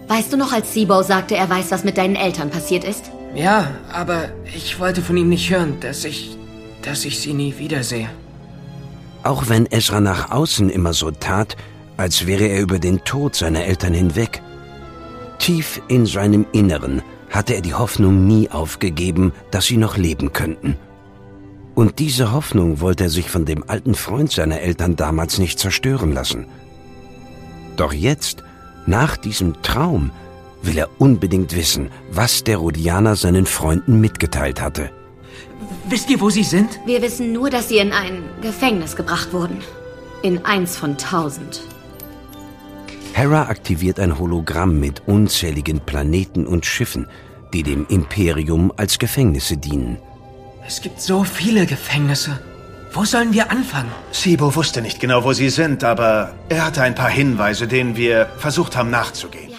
Weißt du noch, als Sibo sagte, er weiß, was mit deinen Eltern passiert ist? Ja, aber ich wollte von ihm nicht hören, dass ich sie nie wiedersehe. Auch wenn Ezra nach außen immer so tat, als wäre er über den Tod seiner Eltern hinweg. Tief in seinem Inneren hatte er die Hoffnung nie aufgegeben, dass sie noch leben könnten. Und diese Hoffnung wollte er sich von dem alten Freund seiner Eltern damals nicht zerstören lassen. Doch jetzt, nach diesem Traum, will er unbedingt wissen, was der Rodianer seinen Freunden mitgeteilt hatte. Wisst ihr, wo sie sind? Wir wissen nur, dass sie in ein Gefängnis gebracht wurden. In eins von 1000. Hera aktiviert ein Hologramm mit unzähligen Planeten und Schiffen, die dem Imperium als Gefängnisse dienen. Es gibt so viele Gefängnisse. Wo sollen wir anfangen? Sibo wusste nicht genau, wo sie sind, aber er hatte ein paar Hinweise, denen wir versucht haben nachzugehen.